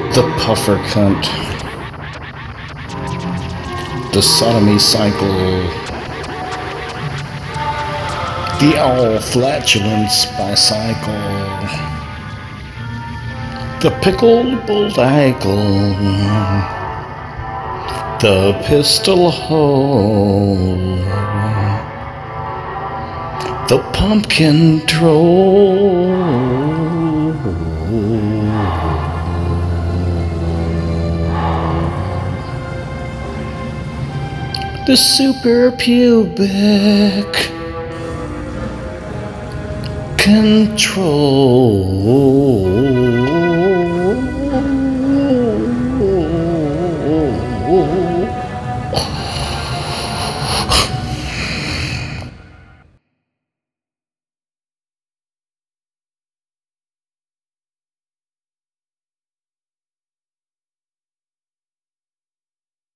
The puffer cunt. The sodomy cycle. The all flatulence bicycle. The pickled bulldicle. The pistol hole. The pumpkin troll. The super pubic control.